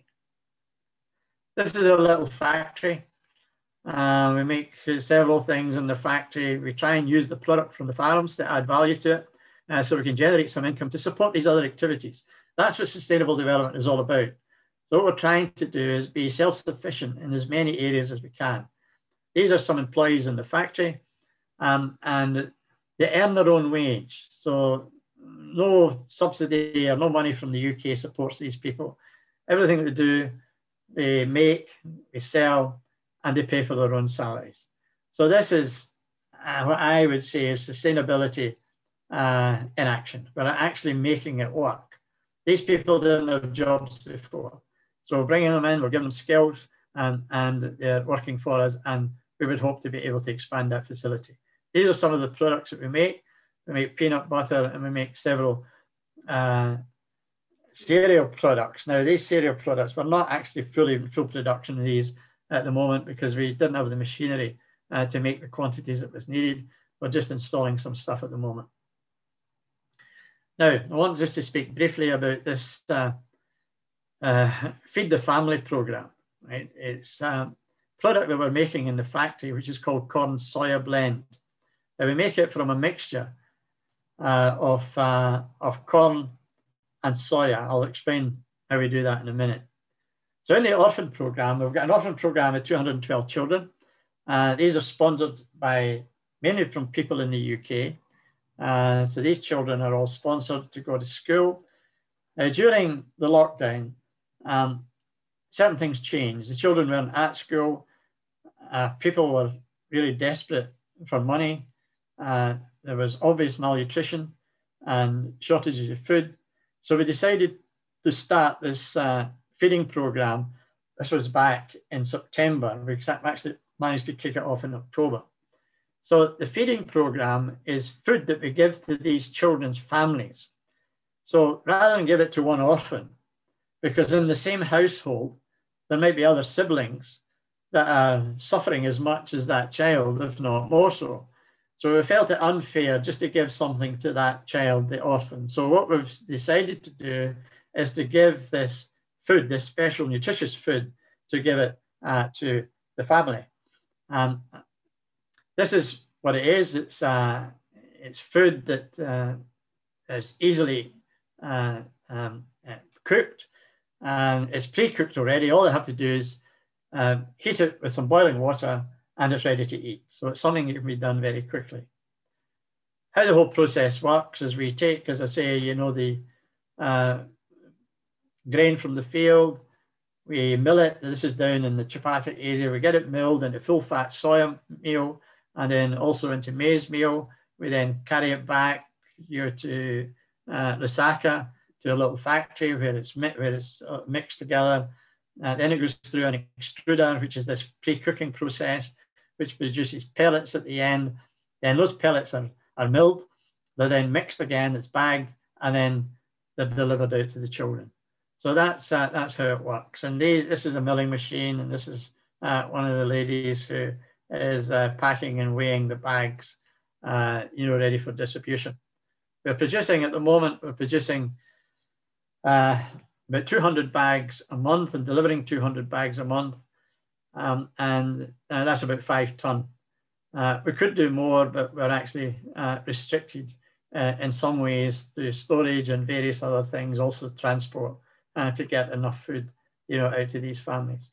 This is a little factory. Uh, we make several things in the factory. We try and use the product from the farms to add value to it, uh, so we can generate some income to support these other activities. That's what sustainable development is all about. So what we're trying to do is be self-sufficient in as many areas as we can. These are some employees in the factory, um, and they earn their own wage. So no subsidy or no money from the U K supports these people. Everything they do, they make, they sell, and they pay for their own salaries. So this is uh, what I would say is sustainability uh, in action. We're actually making it work. These people didn't have jobs before. So we're bringing them in, we're giving them skills, and, and they're working for us, and we would hope to be able to expand that facility. These are some of the products that we make. We make peanut butter, and we make several uh, cereal products. Now, these cereal products, we're not actually fully in full production of these at the moment because we didn't have the machinery uh, to make the quantities that was needed. We're just installing some stuff at the moment. Now, I want just to speak briefly about this uh, uh, Feed the Family program. Right? It's a product that we're making in the factory, which is called corn soya blend. Now, we make it from a mixture uh, of, uh, of corn and soya. I'll explain how we do that in a minute. So in the orphan program, we've got an orphan program of two hundred twelve children. Uh, these are sponsored by mainly from people in the U K. Uh, so these children are all sponsored to go to school. Now, during the lockdown, um, certain things changed. The children weren't at school. Uh, people were really desperate for money. Uh, there was obvious malnutrition and shortages of food. So we decided to start this uh, feeding program. This was back in September. We actually managed to kick it off in October. So the feeding program is food that we give to these children's families. So rather than give it to one orphan, because in the same household, there might be other siblings that are suffering as much as that child, if not more so. So we felt it unfair just to give something to that child, the orphan. So what we've decided to do is to give this food, this special nutritious food, to give it uh, to the family. Um, this is what it is. It's, uh, it's food that uh, is easily uh, um, uh, cooked, and it's pre-cooked already. All they have to do is uh, heat it with some boiling water, and it's ready to eat. So it's something that can be done very quickly. How the whole process works is we take, as I say, you know, the uh, grain from the field, We mill it. This is down in the Chepachet area. We get it milled into full fat soya meal and then also into maize meal. We then carry it back here to uh, Lusaka, to a little factory where it's, where it's uh, mixed together. Uh, then it goes through an extruder, which is this pre-cooking process, which produces pellets at the end. Then those pellets are, are milled. They're then mixed again, it's bagged, and then they're delivered out to the children. So that's uh, that's how it works. And these, this is a milling machine, and this is uh, one of the ladies who is uh, packing and weighing the bags, uh, you know, ready for distribution. We're producing at the moment, we're producing uh, about two hundred bags a month and delivering two hundred bags a month. Um, and uh, that's about five ton. Uh, we could do more, but we're actually uh, restricted uh, in some ways to storage and various other things, also transport, uh, to get enough food, you know, out to these families.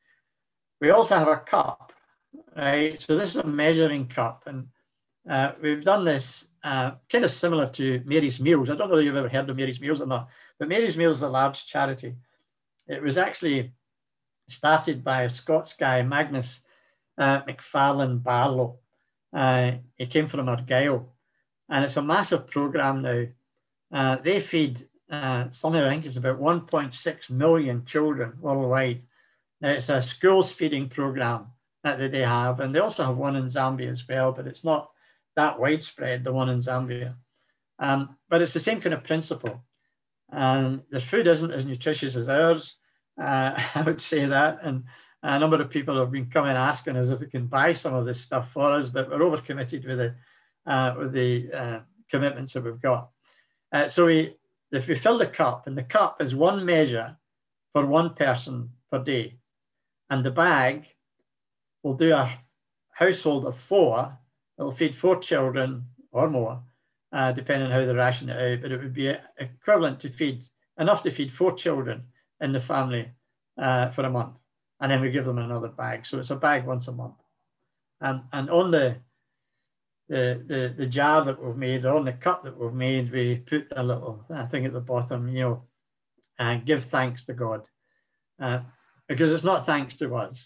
We also have a cup, right? So this is a measuring cup, and uh, we've done this uh, kind of similar to Mary's Meals. I don't know if you've ever heard of Mary's Meals or not, but Mary's Meals is a large charity. It was actually started by a Scots guy, Magnus uh, McFarlane Barlow. Uh, he came from Argyll, and it's a massive program now. Uh, they feed uh, somewhere, I think it's about one point six million children worldwide. Now, it's a schools feeding program that they have, and they also have one in Zambia as well, but it's not that widespread, the one in Zambia. Um, but it's the same kind of principle. And the food isn't as nutritious as ours. Uh, I would say that, and a number of people have been coming asking us if we can buy some of this stuff for us, but we're overcommitted with the uh, with the uh, commitments that we've got. Uh, so we, if we fill the cup, and the cup is one measure for one person per day, and the bag will do a household of four. It will feed four children or more, uh, depending on how they ration it out. But it would be equivalent to feed enough to feed four children in the family uh, for a month, and then we give them another bag. So it's a bag once a month. And and on the the the, the jar that we've made, or on the cup that we've made, we put a little uh, thing at the bottom, you know, and give thanks to God, uh, because it's not thanks to us.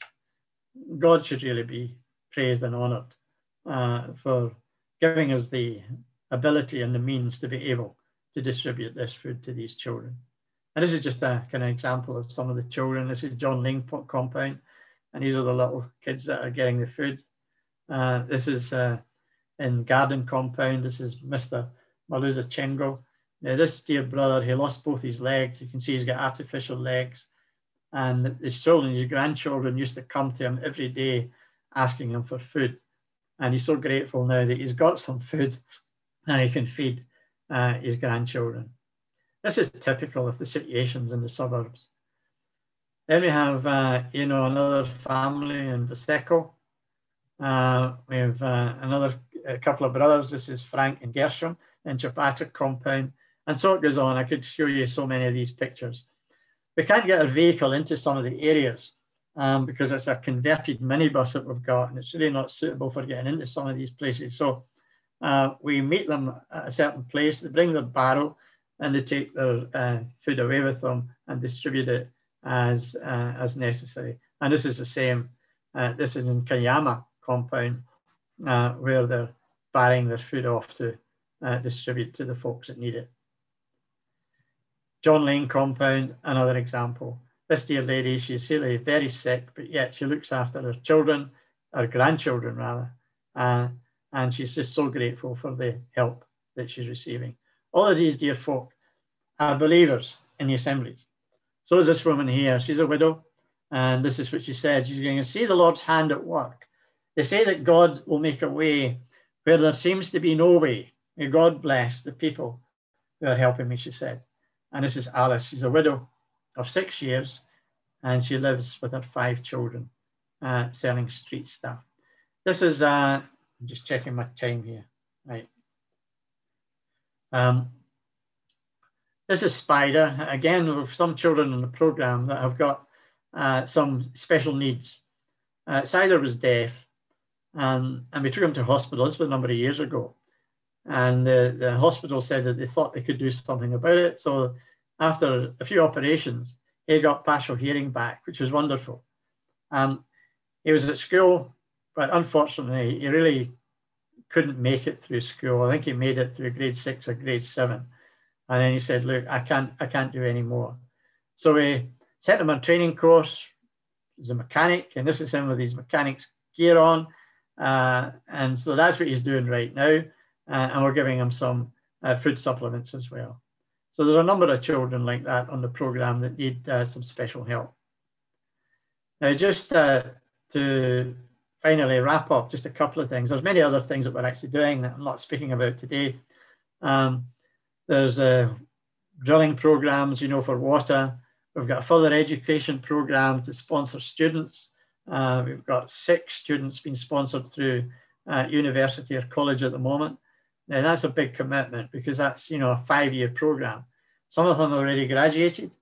God should really be praised and honoured uh, for giving us the ability and the means to be able to distribute this food to these children. And this is just a kind of example of some of the children. This is John Lane compound, and these are the little kids that are getting the food. Uh, this is uh, in Garden compound. This is Mister Maluza Chengo. Now, this dear brother, he lost both his legs. You can see he's got artificial legs. And his children, his grandchildren used to come to him every day asking him for food. And he's so grateful now that he's got some food and he can feed uh, his grandchildren. This is typical of the situations in the suburbs. Then we have, uh, you know, another family in Veseko. Uh, we have uh, another a couple of brothers. This is Frank and Gershom in Chepachet compound. And so it goes on. I could show you so many of these pictures. We can't get a vehicle into some of the areas um, because it's a converted minibus that we've got, and it's really not suitable for getting into some of these places. So uh, we meet them at a certain place, they bring their barrow, and they take their uh, food away with them and distribute it as, uh, as necessary. And this is the same. Uh, this is in Kanyama compound, uh, where they're barring their food off to uh, distribute to the folks that need it. John Lane compound, another example. This dear lady, she's really very sick, but yet she looks after her children, her grandchildren rather, uh, and she's just so grateful for the help that she's receiving. All of these dear folk are believers in the assemblies. So is this woman here. She's a widow, and this is what she said. She's going to see the Lord's hand at work. They say that God will make a way where there seems to be no way. May God bless the people who are helping me, she said. And this is Alice. She's a widow of six years, and she lives with her five children, uh, selling street stuff. This is, uh, I'm just checking my time here, right. Um, this is Spider. Again, with some children in the program that have got uh, some special needs. Uh, Spider was deaf, and, and we took him to hospital. This was a number of years ago. And the, the hospital said that they thought they could do something about it. So after a few operations, he got partial hearing back, which was wonderful. Um, he was at school, but unfortunately, he really couldn't make it through school. I think he made it through grade six or grade seven. And then he said, look, I can't, I can't do any more. So we sent him on a training course as a mechanic, and this is him with his mechanics gear on. Uh, and so that's what he's doing right now. Uh, and we're giving him some uh, food supplements as well. So there's a number of children like that on the program that need uh, some special help. Now, just uh, to finally wrap up, just a couple of things. There's many other things that we're actually doing that I'm not speaking about today. Um, there's uh, drilling programs, you know, for water. We've got a further education program to sponsor students. Uh, we've got six students being sponsored through uh, university or college at the moment. Now, that's a big commitment because that's, you know, a five-year program. Some of them have already graduated,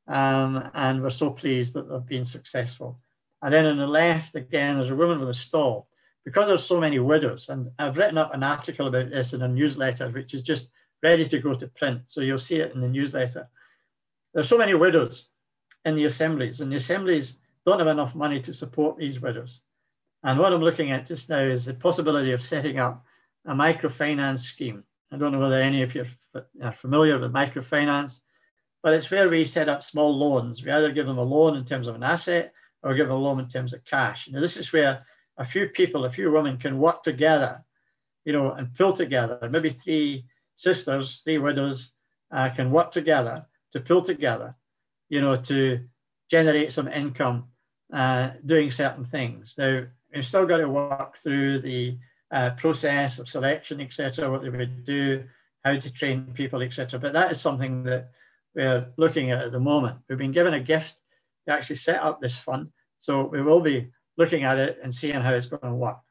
um, and we're so pleased that they've been successful. And then on the left, again, there's a woman with a stall. Because there's so many widows, and I've written up an article about this in a newsletter, which is just ready to go to print. So you'll see it in the newsletter. There's so many widows in the assemblies, and the assemblies don't have enough money to support these widows. And what I'm looking at just now is the possibility of setting up a microfinance scheme. I don't know whether any of you are familiar with microfinance, but it's where we set up small loans. We either give them a loan in terms of an asset or give them a loan in terms of cash. Now, this is where a few people, a few women can work together, you know, and pull together. Maybe three sisters, three widows uh, can work together to pull together, you know, to generate some income uh, doing certain things. Now, we've still got to work through the uh, process of selection, et cetera, what they would do, how to train people, et cetera. But that is something that we're looking at at the moment. We've been given a gift to actually set up this fund. So we will be looking at it and seeing how it's going to work.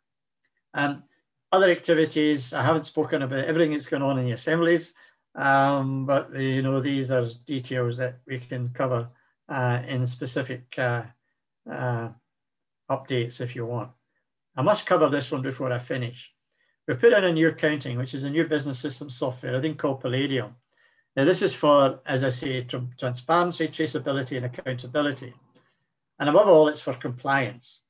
Um, other activities, I haven't spoken about everything that's going on in the assemblies, um, but you know, these are details that we can cover uh, in specific uh, uh, updates if you want. I must cover this one before I finish. We've put in a new accounting, which is a new business system software, I think called Palladium. Now this is for, as I say, tr transparency, traceability, and accountability. And above all, it's for compliance.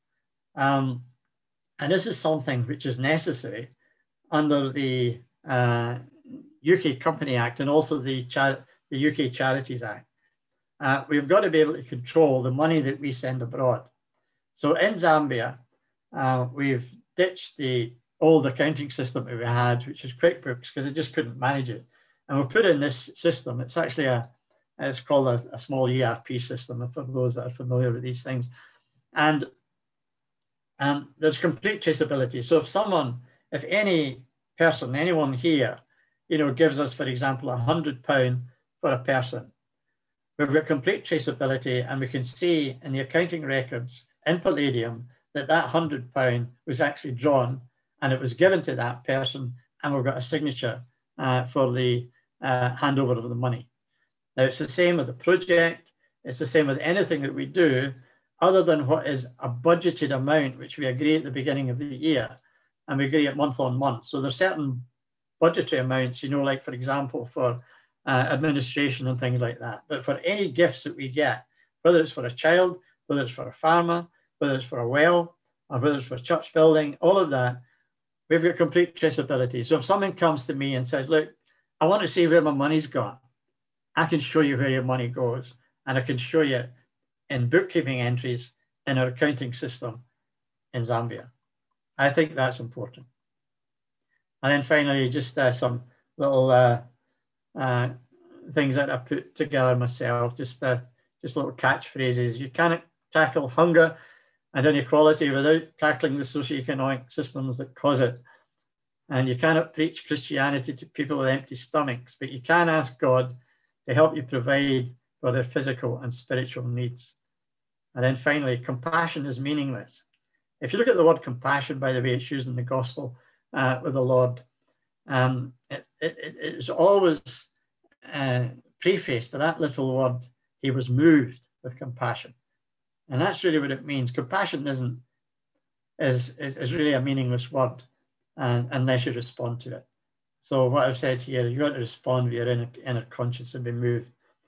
Um, and this is something which is necessary under the uh, U K Company Act and also the, the U K Charities Act. Uh, we've got to be able to control the money that we send abroad. So in Zambia, uh, we've ditched the old accounting system that we had, which is QuickBooks, because it just couldn't manage it. And we've put in this system. It's actually a, it's called a, a small E R P system for those that are familiar with these things. And, and there's complete traceability. So if someone, if any person, anyone here, you know, gives us, for example, a hundred pound for a person, we've got complete traceability, and we can see in the accounting records in Palladium that that hundred pound was actually drawn and it was given to that person, and we've got a signature uh, for the uh, handover of the money. Now, it's the same with the project. It's the same with anything that we do other than what is a budgeted amount, which we agree at the beginning of the year, and we agree it month on month. So there's certain budgetary amounts, you know, like, for example, for uh, administration and things like that. But for any gifts that we get, whether it's for a child, whether it's for a farmer, whether it's for a well, or whether it's for a church building, all of that, we've got complete traceability. So if someone comes to me and says, look, I want to see where my money's gone, I can show you where your money goes, and I can show you in bookkeeping entries in our accounting system in Zambia. I think that's important. And then finally, just uh, some little uh, uh, things that I put together myself, just, uh, just little catchphrases. You cannot tackle hunger and inequality without tackling the socioeconomic systems that cause it. And you cannot preach Christianity to people with empty stomachs, but you can ask God to help you provide for their physical and spiritual needs. And then finally, compassion is meaningless. If you look at the word compassion, by the way, it's used in the gospel uh, with the Lord, um, it, it, it's always uh, prefaced by that little word, he was moved with compassion. And that's really what it means. Compassion isn't, is, is, is really a meaningless word uh, unless you respond to it. So what I've said here, you've got to respond with your inner, inner conscience and be moved.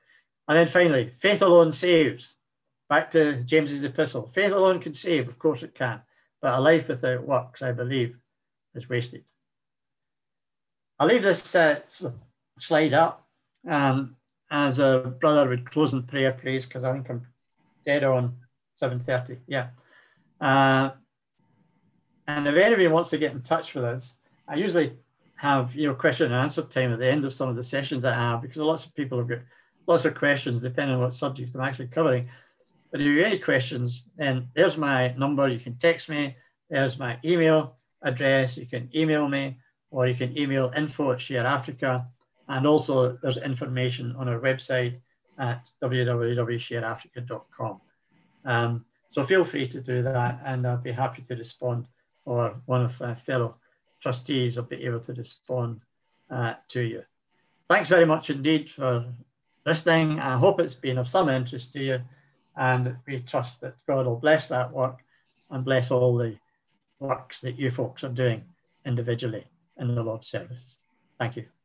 And then finally, faith alone saves. Back to James's epistle. Faith alone can save, of course it can, but a life without works, I believe, is wasted. I'll leave this uh, slide up um, as a brother would close in prayer, please, because I think I'm dead on seven thirty. Yeah. Uh, and if anybody wants to get in touch with us, I usually have, you know, question and answer time at the end of some of the sessions I have, because lots of people have got lots of questions depending on what subject I'm actually covering. But if you have any questions, then there's my number. You can text me. There's my email address. You can email me, or you can email info at Share Africa. And also there's information on our website at w w w dot share africa dot com. Um, so feel free to do that, and I'll be happy to respond, or one of my fellow trustees will be able to respond uh, to you. Thanks very much indeed for listening. I hope it's been of some interest to you, and we trust that God will bless that work and bless all the works that you folks are doing individually in the Lord's service. Thank you.